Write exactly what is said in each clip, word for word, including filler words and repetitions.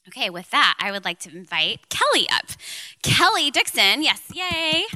Okay, with that, I would like to invite Kelly up. Kelly Dixon, yes, yay.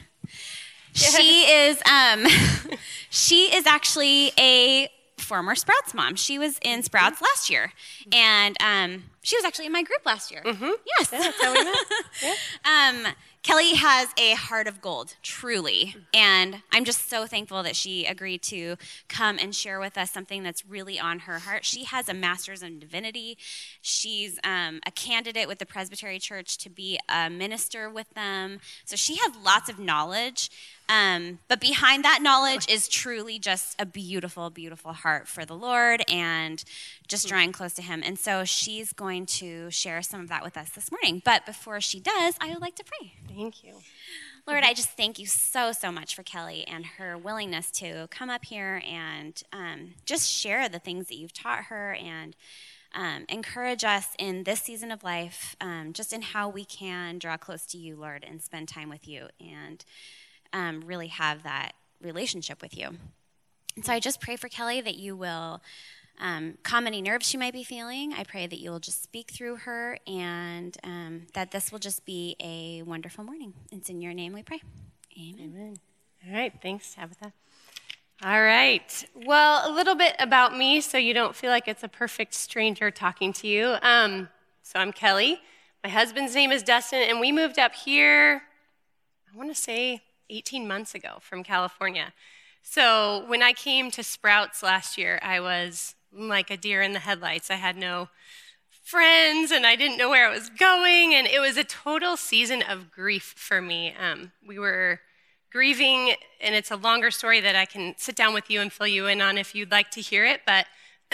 She is um, she is actually a former Sprouts mom. She was in Sprouts last year, and um, she was actually in my group last year. Mm-hmm. Yes. Yeah, that's how we met. Yeah. Um, Kelly has a heart of gold, truly, and I'm just so thankful that she agreed to come and share with us something that's really on her heart. She has a master's in divinity. She's um, a candidate with the Presbytery Church to be a minister with them, so she has lots of knowledge. Um, but behind that knowledge is truly just a beautiful, beautiful heart for the Lord and just drawing close to him. And so she's going to share some of that with us this morning. But before she does, I would like to pray. Thank you. Lord, I just thank you so, so much for Kelly and her willingness to come up here and um, just share the things that you've taught her and um, encourage us in this season of life, um, just in how we can draw close to you, Lord, and spend time with you and Um, really have that relationship with you. And so I just pray for Kelly that you will um, calm any nerves she might be feeling. I pray that you will just speak through her and um, that this will just be a wonderful morning. It's in your name we pray. Amen. Amen. All right, thanks, Tabitha. All right, well, a little bit about me so you don't feel like it's a perfect stranger talking to you. Um, so I'm Kelly. My husband's name is Dustin, and we moved up here, I want to say, eighteen months ago from California. So when I came to Sprouts last year, I was like a deer in the headlights. I had no friends, and I didn't know where I was going, and it was a total season of grief for me. Um, we were grieving, and it's a longer story that I can sit down with you and fill you in on if you'd like to hear it, but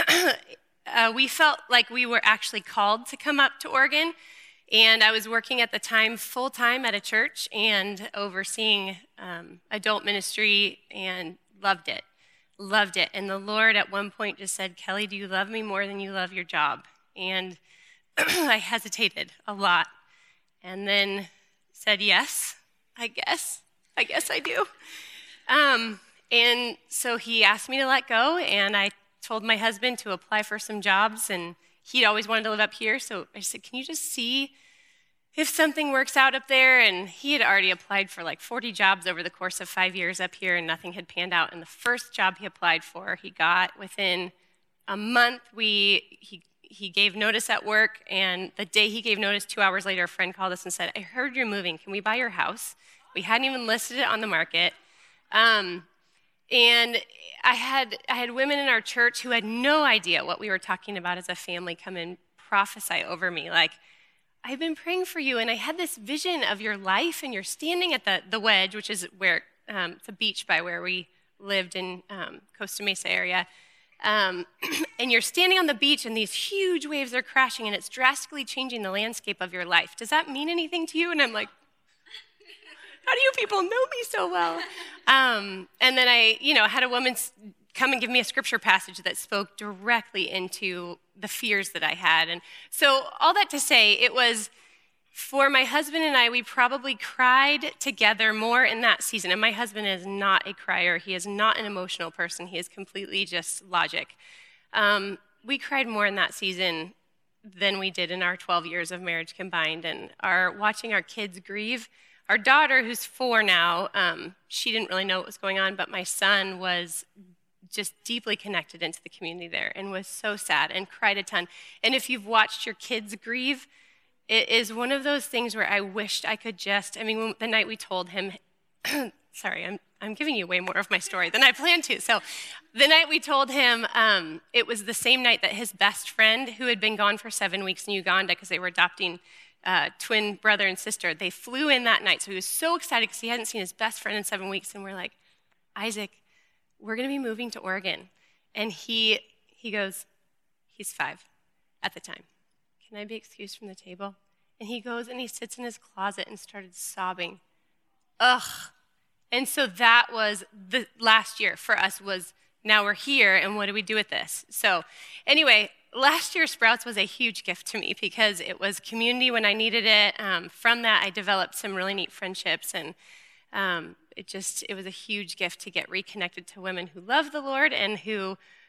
uh, we felt like we were actually called to come up to Oregon. And I was working at the time full-time at a church and overseeing um, adult ministry and loved it, loved it. And the Lord at one point just said, Kelly, do you love me more than you love your job? And I hesitated a lot and then said, yes, I guess. I guess I do. Um, and so he asked me to let go, and I told my husband to apply for some jobs, and he'd always wanted to live up here, so I said, can you just see if something works out up there? And he had already applied for like forty jobs over the course of five years up here, and nothing had panned out. And the first job he applied for, he got within a month. We he he gave notice at work, and the day he gave notice, two hours later, a friend called us and said, I heard you're moving. Can we buy your house? We hadn't even listed it on the market. Um, And I had I had women in our church who had no idea what we were talking about as a family come and prophesy over me. Like, I've been praying for you, and I had this vision of your life, and you're standing at the, the Wedge, which is where um, it's a beach by where we lived in um, Costa Mesa area. Um, and you're standing on the beach, and these huge waves are crashing, and it's drastically changing the landscape of your life. Does that mean anything to you? And I'm like, how do you people know me so well? Um, and then I, you know, had a woman come and give me a scripture passage that spoke directly into the fears that I had. And so all that to say, it was, for my husband and I, we probably cried together more in that season. And my husband is not a crier. He is not an emotional person. He is completely just logic. Um, we cried more in that season than we did in our twelve years of marriage combined. And our watching our kids grieve. Our daughter, who's four now, um, she didn't really know what was going on, but my son was just deeply connected into the community there and was so sad and cried a ton. And if you've watched your kids grieve, it is one of those things where I wished I could just, I mean, when, the night we told him, sorry, I'm I'm giving you way more of my story than I planned to. So the night we told him, um, it was the same night that his best friend, who had been gone for seven weeks in Uganda because they were adopting Uh, twin brother and sister, they flew in that night. So he was so excited because he hadn't seen his best friend in seven weeks. And we're like, Isaac, we're going to be moving to Oregon. And he he goes, he's five at the time. Can I be excused from the table? And he goes and he sits in his closet and started sobbing. Ugh. And so that was the last year for us was, now we're here, and what do we do with this? So anyway, last year, Sprouts was a huge gift to me because it was community when I needed it. Um, from that, I developed some really neat friendships, and um, it just, it was a huge gift to get reconnected to women who love the Lord and who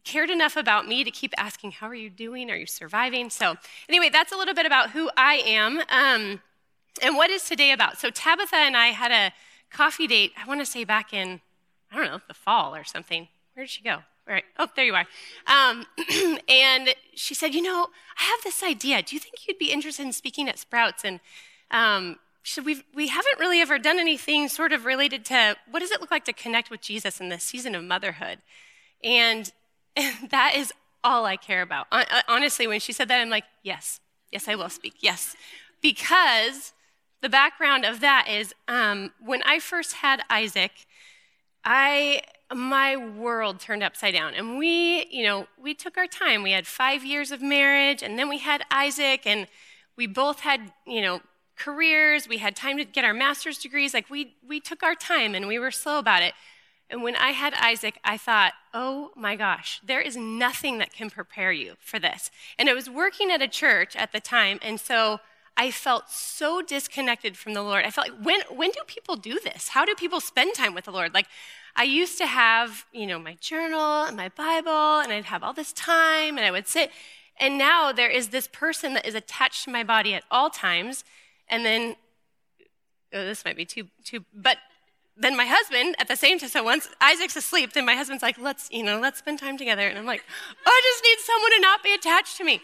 cared enough about me to keep asking, how are you doing? Are you surviving? So anyway, that's a little bit about who I am. Um, and what is today about? So Tabitha and I had a coffee date, I want to say back in, I don't know, the fall or something. Where did she go? All right. Oh, there you are. Um, and she said, you know, I have this idea. Do you think you'd be interested in speaking at Sprouts? And um, should we we haven't really ever done anything sort of related to what does it look like to connect with Jesus in this season of motherhood? And that is all I care about. Honestly, when she said that, I'm like, yes, yes, I will speak, yes. Because the background of that is um, when I first had Isaac, I... my world turned upside down. And we, you know, we took our time. We had five years of marriage, and then we had Isaac, and we both had, you know, careers. We had time to get our master's degrees. Like, we we took our time, and we were slow about it. And when I had Isaac, I thought, oh my gosh, there is nothing that can prepare you for this. And I was working at a church at the time, and so I felt so disconnected from the Lord. I felt like, when when do people do this? How do people spend time with the Lord? Like, I used to have, you know, my journal and my Bible, and I'd have all this time, and I would sit. And now there is this person that is attached to my body at all times. And then, oh, this might be too, too, but then my husband at the same time, so once Isaac's asleep, then my husband's like, let's, you know, let's spend time together. And I'm like, oh, I just need someone to not be attached to me.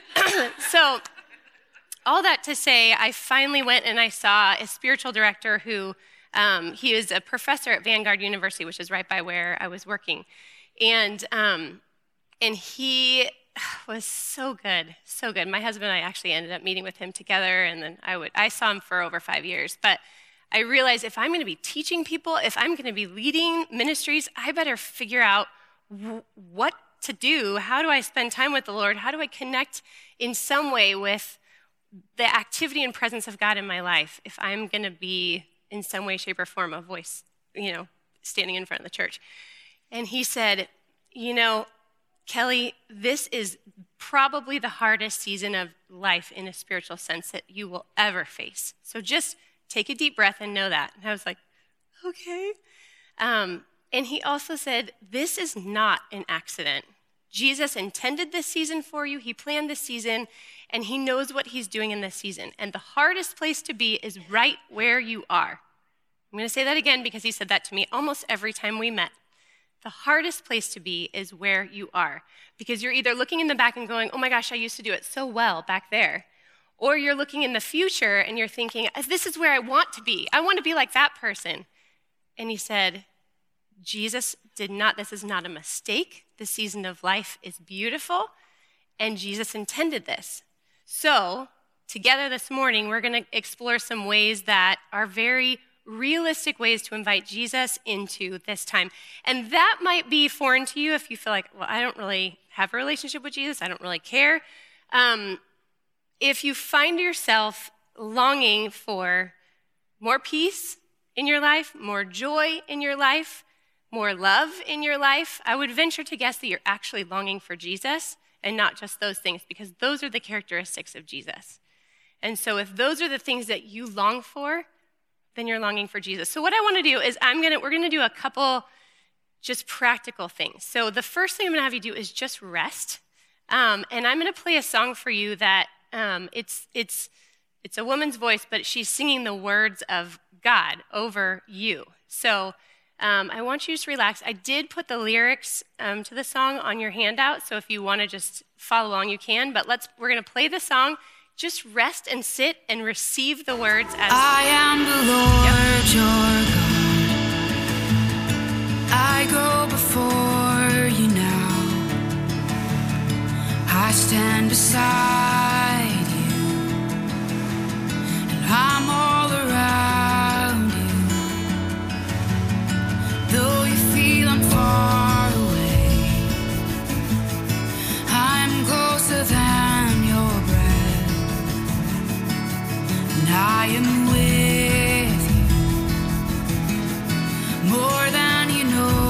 So all that to say, I finally went and I saw a spiritual director who, um, he was a professor at Vanguard University, which is right by where I was working. And, um, and he was so good, so good. My husband and I actually ended up meeting with him together, and then I would I saw him for over five years. But I realized if I'm going to be teaching people, if I'm going to be leading ministries, I better figure out w- what to do. How do I spend time with the Lord? How do I connect in some way with the activity and presence of God in my life if I'm going to be in some way, shape, or form a voice, you know, standing in front of the church? And he said, you know, Kelly, this is probably the hardest season of life in a spiritual sense that you will ever face. So just take a deep breath and know that. And I was like, okay. Um, and he also said, this is not an accident. Jesus intended this season for you. He planned this season, and he knows what he's doing in this season. And the hardest place to be is right where you are. I'm going to say that again because he said that to me almost every time we met. The hardest place to be is where you are, because you're either looking in the back and going, oh my gosh, I used to do it so well back there, or you're looking in the future and you're thinking, this is where I want to be. I want to be like that person. And he said, Jesus did not, this is not a mistake. The season of life is beautiful, and Jesus intended this. So together this morning, we're going to explore some ways that are very realistic ways to invite Jesus into this time. And that might be foreign to you if you feel like, well, I don't really have a relationship with Jesus. I don't really care. Um, if you find yourself longing for more peace in your life, more joy in your life, more love in your life, I would venture to guess that you're actually longing for Jesus and not just those things, because those are the characteristics of Jesus. And so if those are the things that you long for, then you're longing for Jesus. So what I want to do is I'm gonna we're gonna do a couple just practical things. So the first thing I'm gonna have you do is just rest, um, and I'm gonna play a song for you that um, it's it's it's a woman's voice, but she's singing the words of God over you. So um, I want you to just relax. I did put the lyrics um, to the song on your handout, so if you want to just follow along, you can. But let's we're gonna play the song. Just rest and sit and receive the words as I am the Lord yep. your God. I go before you now. I stand beside you, and I'm all around you. Though you feel I'm far away, I'm closer than your breath. I am with you, more than you know.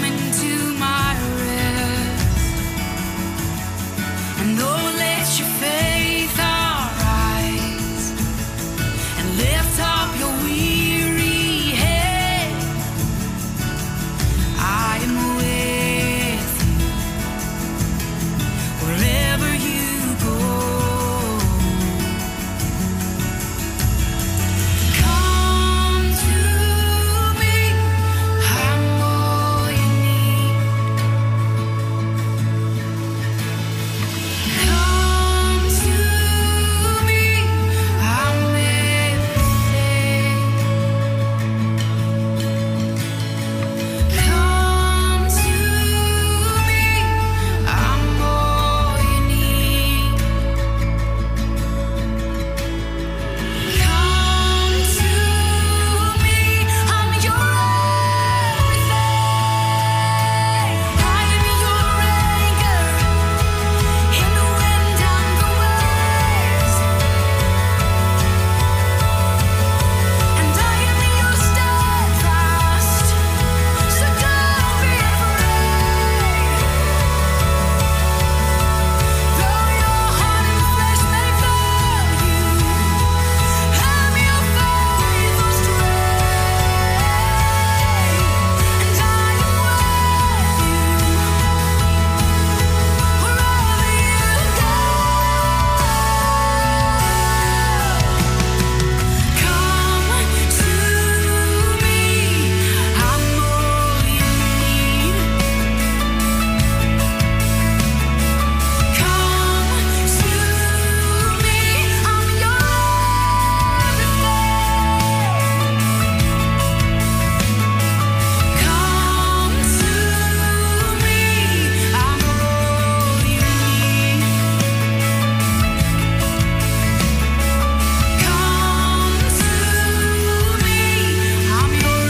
into my rest. And oh, let your faith arise and lift up your weary head. I am with you wherever you go. Come to me, I'm all you need. Come to me, I'm everything. Come to me, I'm all you need. Come to me, I'm your everything. I am your anchor in the wind and the waves, and I am your steadfast. So don't be afraid. Though your heart and flesh may fail you, I'm your faithful strength, and I am with you wherever you go. Come to me, I'm all you need. Come to me, I'm your everything. Come to me, I'm all you need. Come to me, I'm your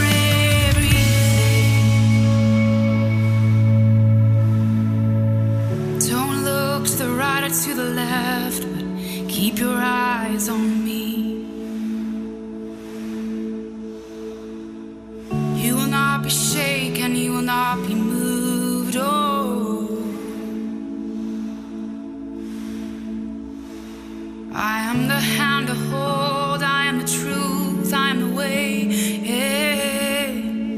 everything. Don't look to the right or to the left, but keep your eyes on me. You will not be shaken, you will not be moved. Oh, I am the hand to hold, I am the truth, I am the way. Yeah.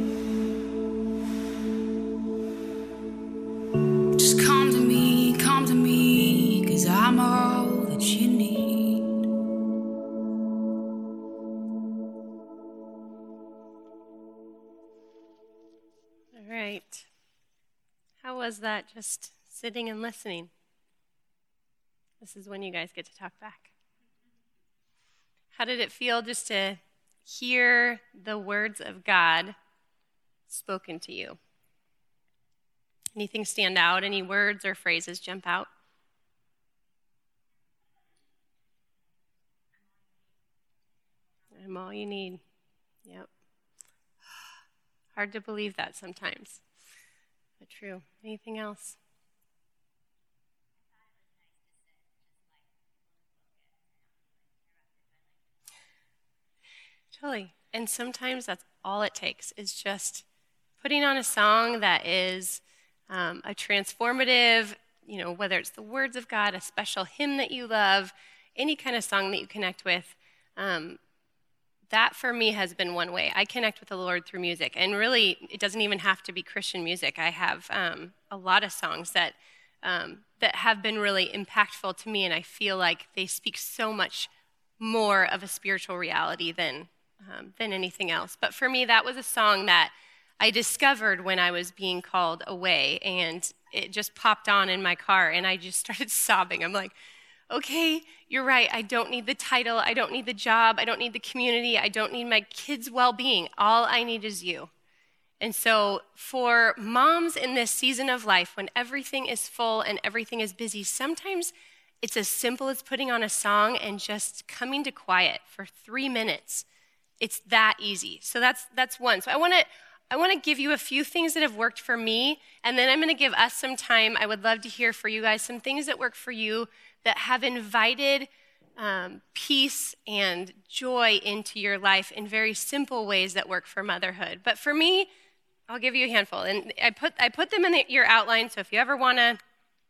Just come to me, come to me, 'cause I'm all that you need. All right. How was that, just sitting and listening? This is when you guys get to talk back. How did it feel just to hear the words of God spoken to you? Anything stand out? Any words or phrases jump out? I'm all you need. Yep. Hard to believe that sometimes, but true. Anything else? Totally. And sometimes that's all it takes, is just putting on a song that is um, a transformative, you know, whether it's the words of God, a special hymn that you love, any kind of song that you connect with. Um, that for me has been one way. I connect with the Lord through music. And really, it doesn't even have to be Christian music. I have um, a lot of songs that um, that have been really impactful to me, and I feel like they speak so much more of a spiritual reality than um, than anything else. But for me, that was a song that I discovered when I was being called away, and it just popped on in my car, and I just started sobbing. I'm like, okay, you're right. I don't need the title. I don't need the job. I don't need the community. I don't need my kids' well-being. All I need is you. And so for moms in this season of life, when everything is full and everything is busy, sometimes it's as simple as putting on a song and just coming to quiet for three minutes. It's that easy. So that's that's one. So I want to I want to give you a few things that have worked for me, and then I'm going to give us some time. I would love to hear for you guys some things that work for you that have invited um, peace and joy into your life in very simple ways that work for motherhood. But for me, I'll give you a handful. And I put I put them in the, your outline, so if you ever want to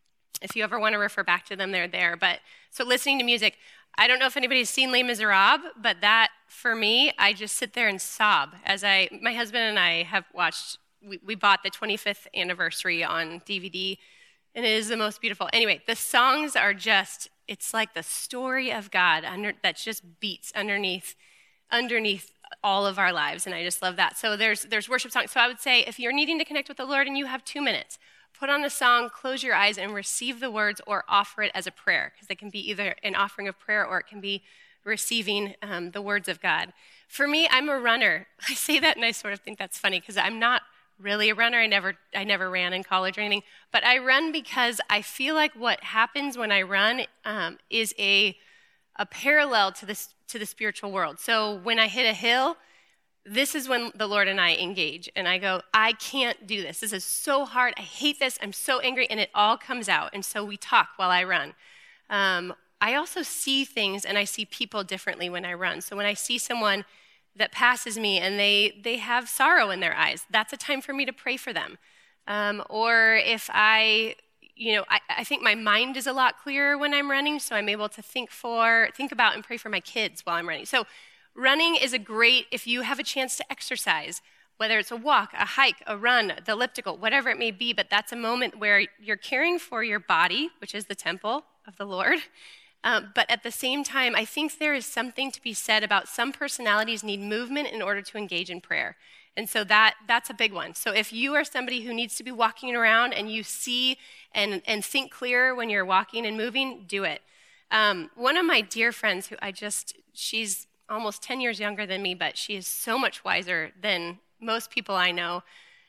if you ever want to refer back to them, they're there. But so listening to music, I don't know if anybody's seen Les Miserables, but that, for me, I just sit there and sob. As I, my husband and I have watched, we, we bought the twenty-fifth anniversary on D V D, and it is the most beautiful. Anyway, the songs are just, it's like the story of God under, that just beats underneath, underneath all of our lives, and I just love that. So there's there's worship songs. So I would say, if you're needing to connect with the Lord and you have two minutes, put on a song, close your eyes, and receive the words or offer it as a prayer, because it can be either an offering of prayer or it can be receiving um, the words of God. For me, I'm a runner. I say that and I sort of think that's funny because I'm not really a runner. I never I never ran in college or anything, but I run because I feel like what happens when I run um, is a a parallel to this to the spiritual world. So when I hit a hill, this is when the Lord and I engage, and I go, I can't do this. This is so hard. I hate this. I'm so angry, and it all comes out. And so we talk while I run. Um, I also see things, and I see people differently when I run. So when I see someone that passes me, and they they have sorrow in their eyes, that's a time for me to pray for them. Um, or if I, you know, I, I think my mind is a lot clearer when I'm running, so I'm able to think for, think about and pray for my kids while I'm running. So running is a great, if you have a chance to exercise, whether it's a walk, a hike, a run, the elliptical, whatever it may be, but that's a moment where you're caring for your body, which is the temple of the Lord. Um, but at the same time, I think there is something to be said about some personalities need movement in order to engage in prayer. And so that that's a big one. So if you are somebody who needs to be walking around and you see and, and think clearer when you're walking and moving, do it. Um, one of my dear friends who I just, she's almost ten years younger than me, but she is so much wiser than most people I know.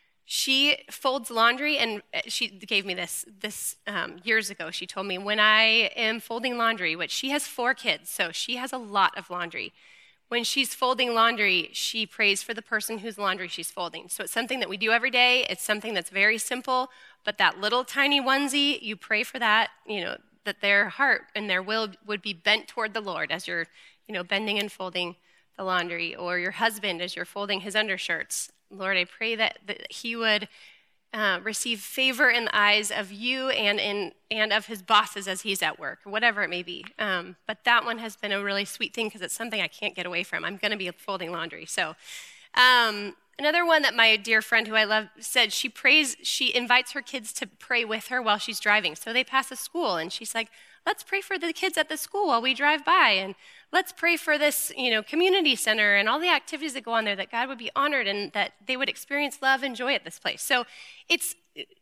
She folds laundry, and she gave me this this um, years ago. She told me, when I am folding laundry, which she has four kids, so she has a lot of laundry. When she's folding laundry, she prays for the person whose laundry she's folding. So it's something that we do every day. It's something that's very simple, but that little tiny onesie, you pray for that, you know, that their heart and their will would be bent toward the Lord as you're, you know, bending and folding the laundry, or your husband as you're folding his undershirts. Lord, I pray that, that he would uh, receive favor in the eyes of you and in and of his bosses as he's at work, whatever it may be. Um, but that one has been a really sweet thing because it's something I can't get away from. I'm going to be folding laundry. So um, another one that my dear friend who I love said, she prays, she invites her kids to pray with her while she's driving. So they pass a school, and she's like, let's pray for the kids at the school while we drive by, and let's pray for this, you know, community center and all the activities that go on there, that God would be honored and that they would experience love and joy at this place. So it's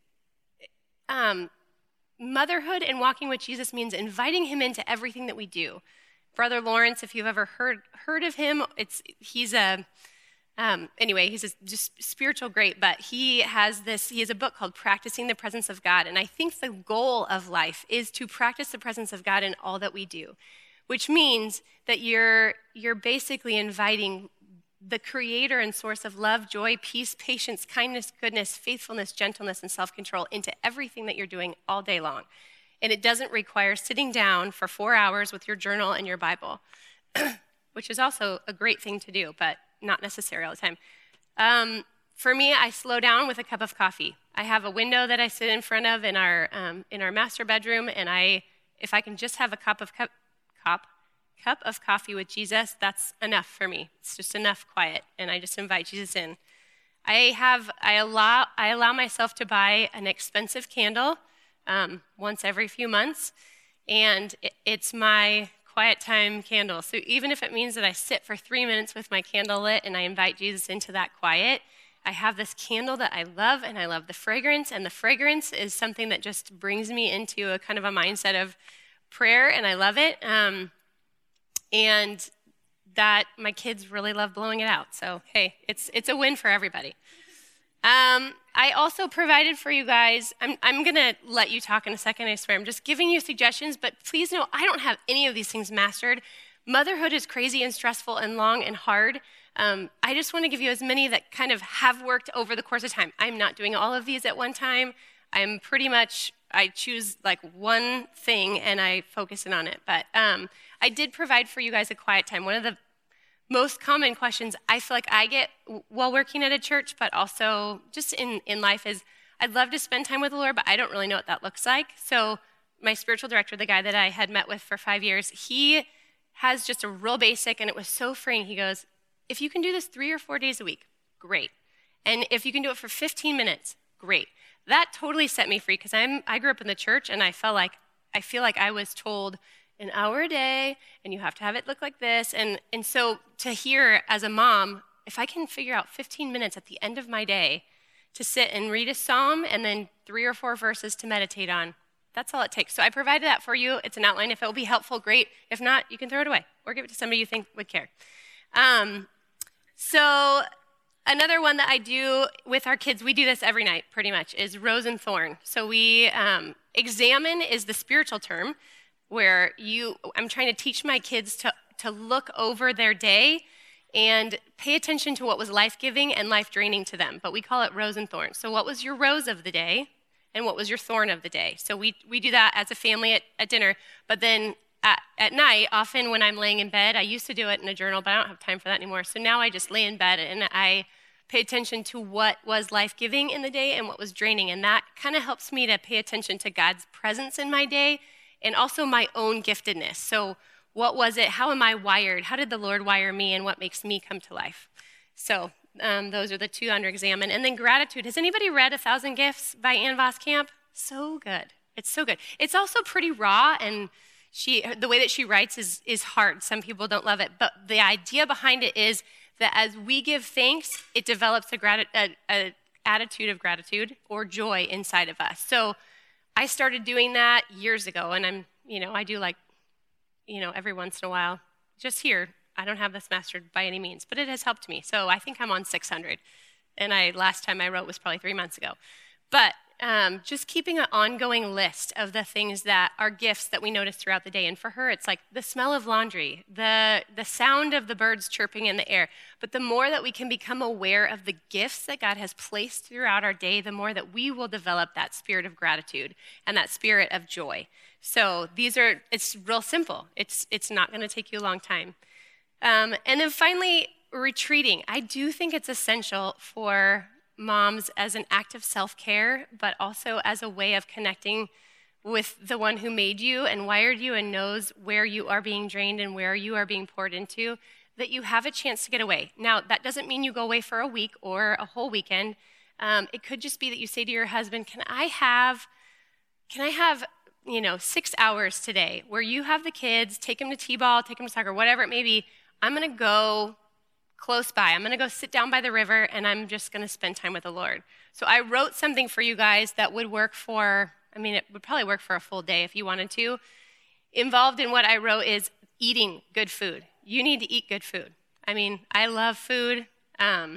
um, motherhood and walking with Jesus means inviting him into everything that we do. Brother Lawrence, if you've ever heard heard of him, it's he's a um, anyway, he's a just spiritual great, but he has this, he has a book called Practicing the Presence of God. And I think the goal of life is to practice the presence of God in all that we do, which means that you're you're basically inviting the creator and source of love, joy, peace, patience, kindness, goodness, faithfulness, gentleness, and self-control into everything that you're doing all day long. And it doesn't require sitting down for four hours with your journal and your Bible, which is also a great thing to do, but not necessary all the time. Um, for me, I slow down with a cup of coffee. I have a window that I sit in front of in our um, in our master bedroom, and I, if I can just have a cup of cup, cup, cup of coffee with Jesus, that's enough for me. It's just enough quiet, and I just invite Jesus in. I have I allow I allow myself to buy an expensive candle um, once every few months, and it, it's my quiet time candle. So even if it means that I sit for three minutes with my candle lit and I invite Jesus into that quiet, I have this candle that I love, and I love the fragrance, and the fragrance is something that just brings me into a kind of a mindset of prayer, and I love it. Um, and that my kids really love blowing it out. So hey, it's it's a win for everybody. Um, I also provided for you guys, I'm, I'm going to let you talk in a second, I swear. I'm just giving you suggestions, but please know I don't have any of these things mastered. Motherhood is crazy and stressful and long and hard. Um, I just want to give you as many that kind of have worked over the course of time. I'm not doing all of these at one time. I'm pretty much, I choose like one thing and I focus in on it. But um, I did provide for you guys a quiet time. One of the most common questions I feel like I get while working at a church, but also just in, in life is, I'd love to spend time with the Lord, but I don't really know what that looks like. So my spiritual director, the guy that I had met with for five years, he has just a real basic, and it was so freeing. He goes, if you can do this three or four days a week, great. And if you can do it for fifteen minutes, great. That totally set me free, because I'm I grew up in the church, and I felt like I feel like I was told an hour a day, and you have to have it look like this. And and so to hear as a mom, if I can figure out fifteen minutes at the end of my day to sit and read a psalm and then three or four verses to meditate on, that's all it takes. So I provided that for you. It's an outline. If it will be helpful, great. If not, you can throw it away or give it to somebody you think would care. Um, so another one that I do with our kids, we do this every night pretty much, is rose and thorn. So we um, examine is the spiritual term, where you, I'm trying to teach my kids to, to look over their day and pay attention to what was life-giving and life-draining to them. But we call it rose and thorn. So what was your rose of the day, and what was your thorn of the day? So we, we do that as a family at, at dinner. But then at, at night, often when I'm laying in bed, I used to do it in a journal, but I don't have time for that anymore. So now I just lay in bed and I pay attention to what was life-giving in the day and what was draining. And that kind of helps me to pay attention to God's presence in my day and also my own giftedness. So what was it? How am I wired? How did the Lord wire me, and what makes me come to life? So um, those are the two under examine. And then gratitude. Has anybody read A Thousand Gifts by Ann Voskamp? So good. It's so good. It's also pretty raw, and she the way that she writes is, is hard. Some people don't love it. But the idea behind it is that as we give thanks, it develops a, grati- a, a attitude of gratitude or joy inside of us. So I started doing that years ago, and I'm, you know, I do like, you know, every once in a while, just here. I don't have this mastered by any means, but it has helped me. So I think I'm on six hundred, and I last time I wrote was probably three months ago. But um, just keeping an ongoing list of the things that are gifts that we notice throughout the day. And for her, it's like the smell of laundry, the the sound of the birds chirping in the air. But the more that we can become aware of the gifts that God has placed throughout our day, the more that we will develop that spirit of gratitude and that spirit of joy. So these are, it's real simple. It's it's not going to take you a long time. Um, and then finally, retreating. I do think it's essential for moms as an act of self-care, but also as a way of connecting with the one who made you and wired you and knows where you are being drained and where you are being poured into, that you have a chance to get away. Now, that doesn't mean you go away for a week or a whole weekend. Um, it could just be that you say to your husband, can I have, can I have, you know, six hours today where you have the kids, take them to t-ball, take them to soccer, whatever it may be. I'm going to go close by. I'm going to go sit down by the river, and I'm just going to spend time with the Lord. So I wrote something for you guys that would work for, I mean, it would probably work for a full day if you wanted to. Involved in what I wrote is eating good food. You need to eat good food. I mean, I love food. Um,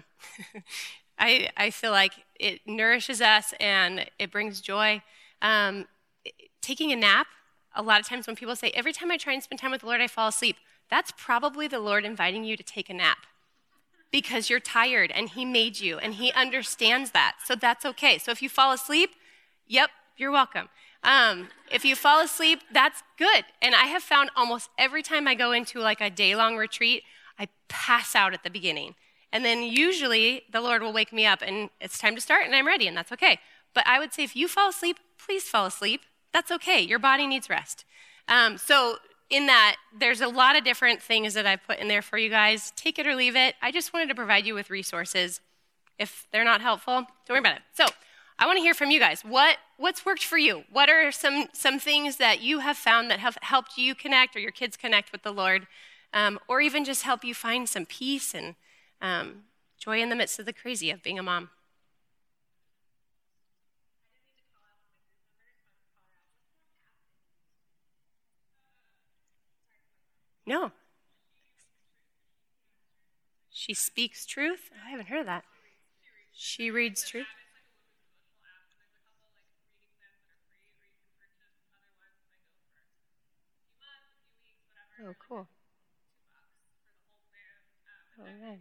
I, I feel like it nourishes us, and it brings joy. Um, taking a nap, a lot of times when people say, every time I try and spend time with the Lord, I fall asleep, that's probably the Lord inviting you to take a nap, because you're tired and he made you and he understands that. So that's okay. So if you fall asleep, yep, you're welcome. Um, if you fall asleep, that's good. And I have found almost every time I go into like a day-long retreat, I pass out at the beginning. And then usually the Lord will wake me up and it's time to start and I'm ready, and that's okay. But I would say if you fall asleep, please fall asleep. That's okay. Your body needs rest. Um, so in that, there's a lot of different things that I've put in there for you guys. Take it or leave it. I just wanted to provide you with resources. If they're not helpful, don't worry about it. So I want to hear from you guys. What, what's worked for you? What are some, some things that you have found that have helped you connect or your kids connect with the Lord, um, or even just help you find some peace and um, joy in the midst of the crazy of being a mom? No. She speaks truth? I haven't heard of that. She reads truth? Oh, cool. Oh, man.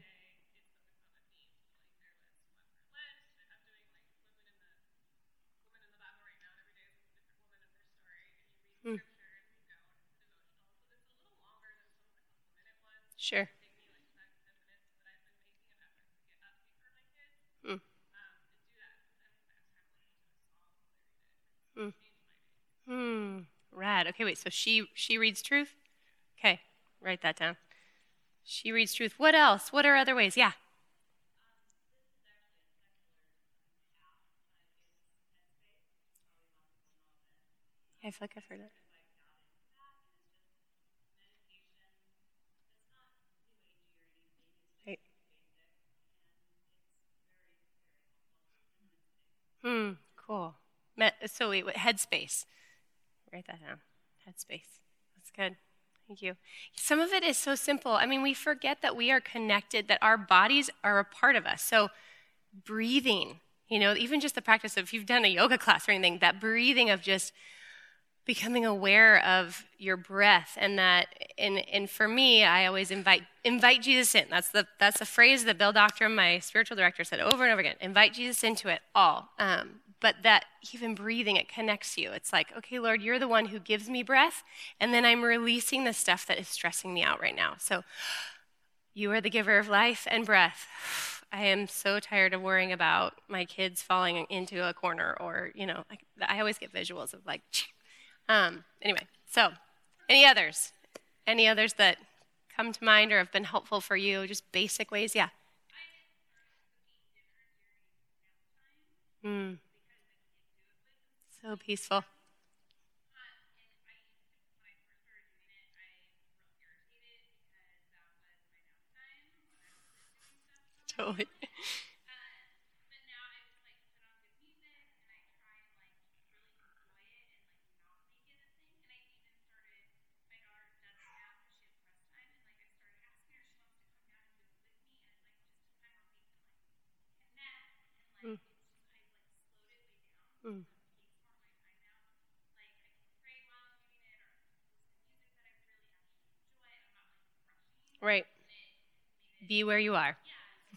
Hmm. Sure. Hmm. Hmm. Rad. Okay, wait, so she she reads truth? Okay, write that down. She reads truth. What else? What are other ways? Yeah. I feel like I've heard it. Right. Hmm, cool. Me- So wait, wait, headspace. Write that down. Headspace. That's good. Thank you. Some of it is so simple. I mean, we forget that we are connected, that our bodies are a part of us. So breathing, you know, even just the practice of, if you've done a yoga class or anything, that breathing of just becoming aware of your breath, and that, and, and for me, I always invite invite Jesus in. That's the that's the phrase that Bill Doctrum, my spiritual director, said over and over again. Invite Jesus into it all. Um, but that even breathing, it connects you. It's like, okay, Lord, you're the one who gives me breath, and then I'm releasing the stuff that is stressing me out right now. So you are the giver of life and breath. I am so tired of worrying about my kids falling into a corner, or, you know, I, I always get visuals of like, um, anyway, so any others? Any others that come to mind or have been helpful for you? Just basic ways? Yeah. Mm. So peaceful. Totally. Mm. Mm. Right. Be where you are.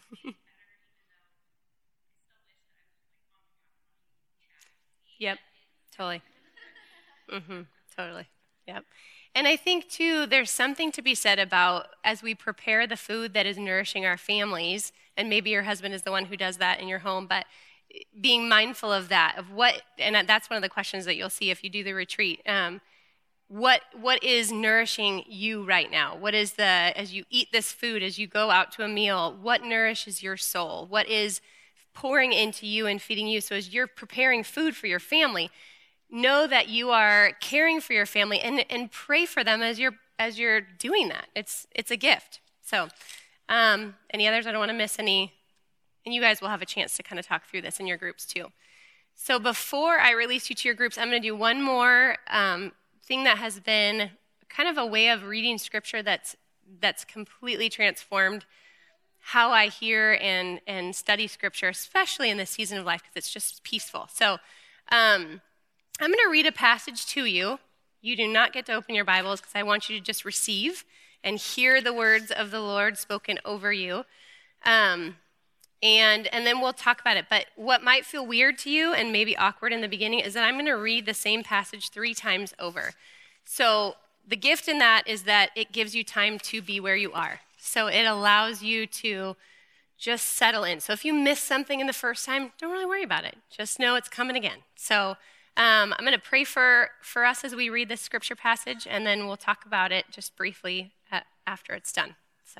Yep. Totally. Mm-hmm. Totally. Yep. And I think, too, there's something to be said about, as we prepare the food that is nourishing our families, and maybe your husband is the one who does that in your home, but being mindful of that, of what, and that's one of the questions that you'll see if you do the retreat. Um, what what is nourishing you right now? What is the, as you eat this food, as you go out to a meal, what nourishes your soul? What is pouring into you and feeding you? So as you're preparing food for your family, know that you are caring for your family, and, and pray for them as you're as you're doing that. It's it's a gift. So um, any others? I don't want to miss any, and you guys will have a chance to kind of talk through this in your groups too. So before I release you to your groups, I'm going to do one more um, thing that has been kind of a way of reading scripture that's that's completely transformed how I hear and and study scripture, especially in this season of life, because it's just peaceful. So um, I'm going to read a passage to you. You do not get to open your Bibles, because I want you to just receive and hear the words of the Lord spoken over you. Um, and and then we'll talk about it. But what might feel weird to you and maybe awkward in the beginning is that I'm going to read the same passage three times over. So the gift in that is that it gives you time to be where you are. So it allows you to just settle in. So if you miss something in the first time, don't really worry about it. Just know it's coming again. So um, I'm going to pray for, for us as we read this scripture passage, and then we'll talk about it just briefly uh, after it's done. So,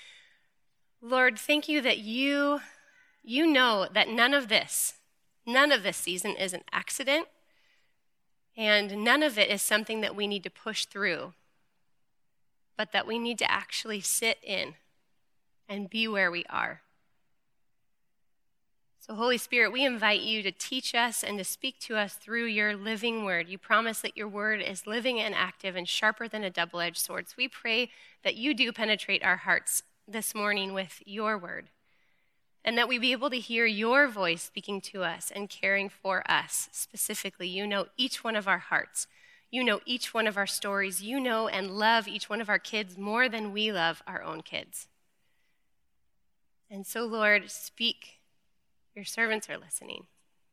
Lord, thank you that you, you know that none of this, none of this season is an accident, and none of it is something that we need to push through, but that we need to actually sit in and be where we are. So, Holy Spirit, we invite you to teach us and to speak to us through your living word. You promise that your word is living and active and sharper than a double-edged sword. So we pray that you do penetrate our hearts this morning with your word, and that we be able to hear your voice speaking to us and caring for us specifically. You know each one of our hearts. You know each one of our stories. You know and love each one of our kids more than we love our own kids. And so, Lord, speak. Your servants are listening.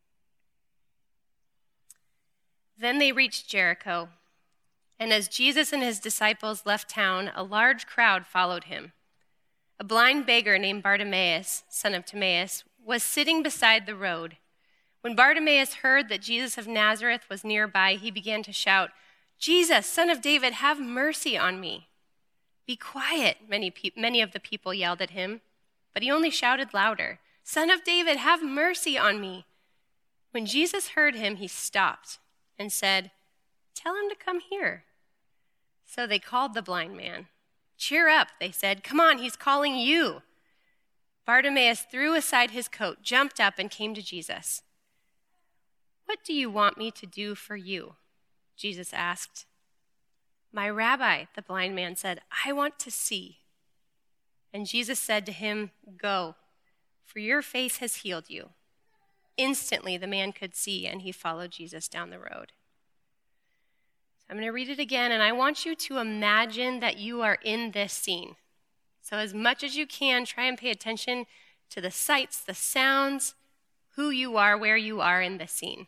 Then they reached Jericho, and as Jesus and his disciples left town, a large crowd followed him. A blind beggar named Bartimaeus, son of Timaeus, was sitting beside the road. When Bartimaeus heard that Jesus of Nazareth was nearby, he began to shout, "Jesus, Son of David, have mercy on me." "Be quiet," many, pe- many of the people yelled at him, but he only shouted louder, "Son of David, have mercy on me." When Jesus heard him, he stopped and said, "Tell him to come here." So they called the blind man. "Cheer up," they said. "Come on, he's calling you." Bartimaeus threw aside his coat, jumped up, and came to Jesus. "What do you want me to do for you?" Jesus asked. "My rabbi," the blind man said, "I want to see." And Jesus said to him, "Go, for your faith has healed you." Instantly the man could see, and he followed Jesus down the road. So I'm going to read it again, and I want you to imagine that you are in this scene. So as much as you can, try and pay attention to the sights, the sounds, who you are, where you are in this scene.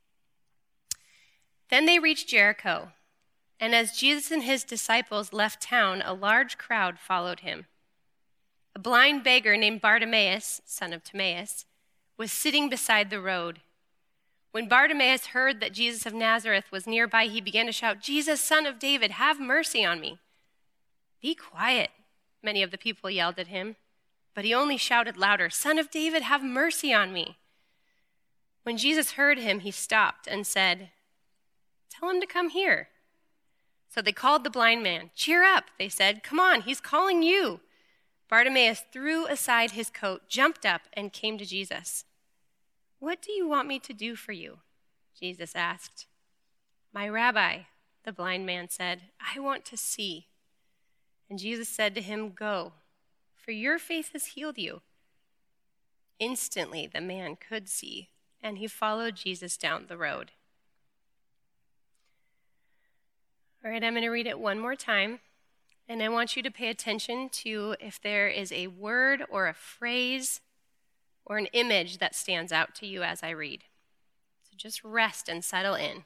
Then they reached Jericho, and as Jesus and his disciples left town, a large crowd followed him. A blind beggar named Bartimaeus, son of Timaeus, was sitting beside the road. When Bartimaeus heard that Jesus of Nazareth was nearby, he began to shout, "Jesus, Son of David, have mercy on me." "Be quiet," many of the people yelled at him, but he only shouted louder, "Son of David, have mercy on me." When Jesus heard him, he stopped and said, "Tell him to come here." So they called the blind man. "Cheer up," they said. "Come on, he's calling you." Bartimaeus threw aside his coat, jumped up, and came to Jesus. "What do you want me to do for you?" Jesus asked. "My rabbi," the blind man said, "I want to see." And Jesus said to him, "Go, for your faith has healed you." Instantly the man could see, and he followed Jesus down the road. All right, I'm going to read it one more time, and I want you to pay attention to if there is a word or a phrase or an image that stands out to you as I read. So just rest and settle in.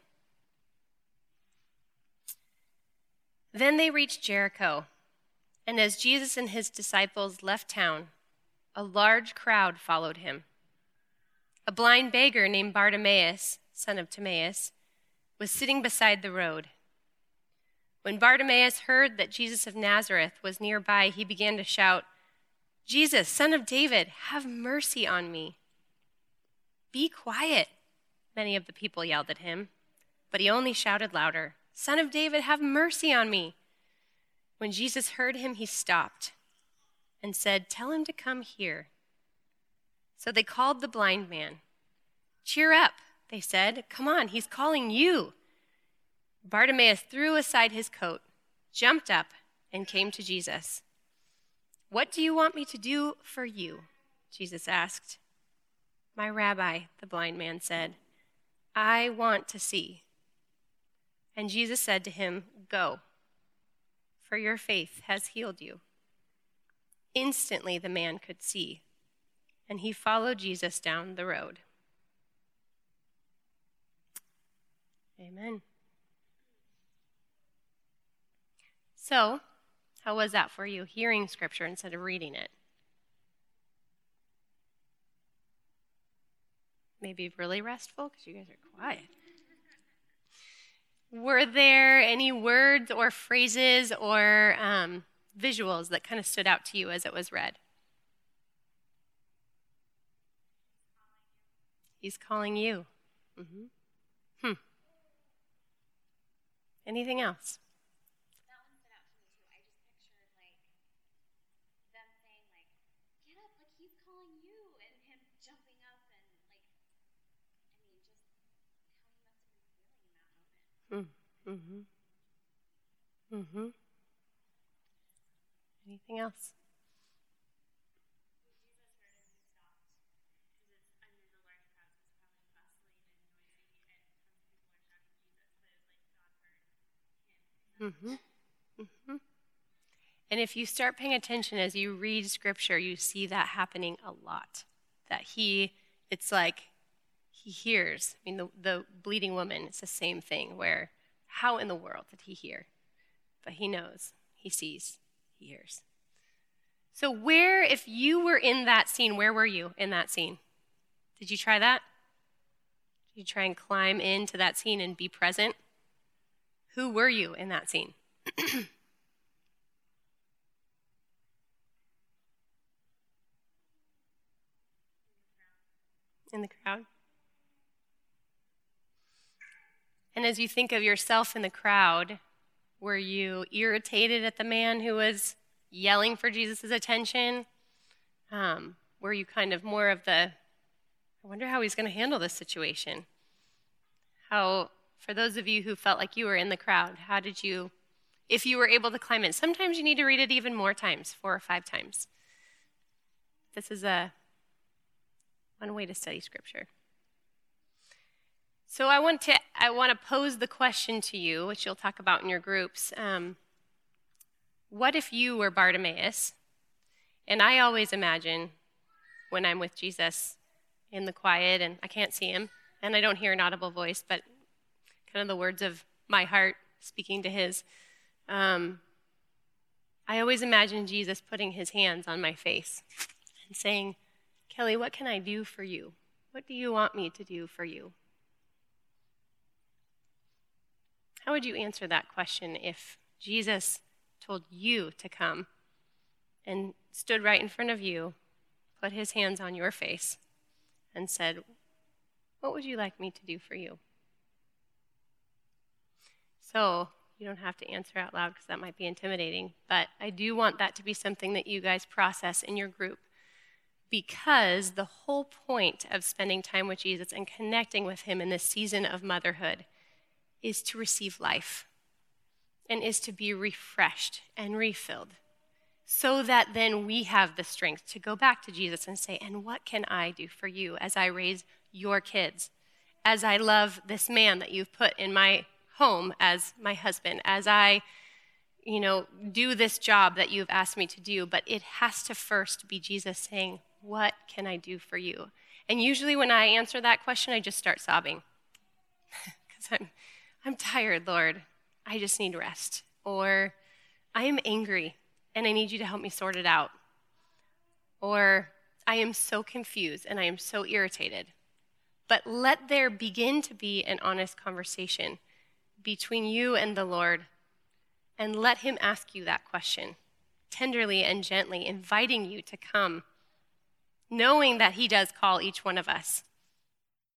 Then they reached Jericho, and as Jesus and his disciples left town, a large crowd followed him. A blind beggar named Bartimaeus, son of Timaeus, was sitting beside the road. When Bartimaeus heard that Jesus of Nazareth was nearby, he began to shout, "Jesus, Son of David, have mercy on me." "Be quiet," many of the people yelled at him, but he only shouted louder, "Son of David, have mercy on me." When Jesus heard him, he stopped and said, "Tell him to come here." So they called the blind man. "Cheer up," they said. "Come on, he's calling you." Bartimaeus threw aside his coat, jumped up, and came to Jesus. "What do you want me to do for you?" Jesus asked. "My rabbi," the blind man said, "I want to see." And Jesus said to him, "Go, for your faith has healed you." Instantly the man could see, and he followed Jesus down the road. Amen. So, how was that for you, hearing scripture instead of reading it? Maybe really restful because you guys are quiet. Were there any words or phrases or um, visuals that kind of stood out to you as it was read? He's calling you. Mm-hmm. Hmm. Anything else? That one stood out to me too. I just pictured like them saying like, "Get up, like he's calling you," and him jumping up and like, I mean, just how he must have been feeling in that moment. Mm-hmm. Mm-hmm. Anything else? Mm-hmm. Mm-hmm. And if you start paying attention as you read scripture, you see that happening a lot. That he, it's like he hears. I mean, the, the bleeding woman, it's the same thing where how in the world did he hear? But he knows, he sees, he hears. So where, if you were in that scene, where were you in that scene? Did you try that? You try and climb into that scene and be present. Who were you in that scene? In the crowd? And as you think of yourself in the crowd, were you irritated at the man who was yelling for Jesus' attention? Um, were you kind of more of the, I wonder how he's going to handle this situation? How, for those of you who felt like you were in the crowd, how did you, if you were able to climb in? Sometimes you need to read it even more times, four or five times. This is a one way to study Scripture. So I want to I want to pose the question to you, which you'll talk about in your groups. Um, what if you were Bartimaeus? And I always imagine when I'm with Jesus in the quiet and I can't see him and I don't hear an audible voice, but kind of the words of my heart speaking to his. Um, I always imagine Jesus putting his hands on my face and saying, Kelly, what can I do for you? What do you want me to do for you? How would you answer that question if Jesus told you to come and stood right in front of you, put his hands on your face, and said, what would you like me to do for you? So you don't have to answer out loud because that might be intimidating, but I do want that to be something that you guys process in your group, because the whole point of spending time with Jesus and connecting with him in this season of motherhood is to receive life and is to be refreshed and refilled so that then we have the strength to go back to Jesus and say, and what can I do for you as I raise your kids, as I love this man that you've put in my home as my husband, as I, you know, do this job that you've asked me to do. But it has to first be Jesus saying, what can I do for you? And usually when I answer that question, I just start sobbing because I'm, I'm tired, Lord. I just need rest. Or I am angry and I need you to help me sort it out. Or I am so confused and I am so irritated. But let there begin to be an honest conversation between you and the Lord, and let him ask you that question tenderly and gently, inviting you to come, knowing that he does call each one of us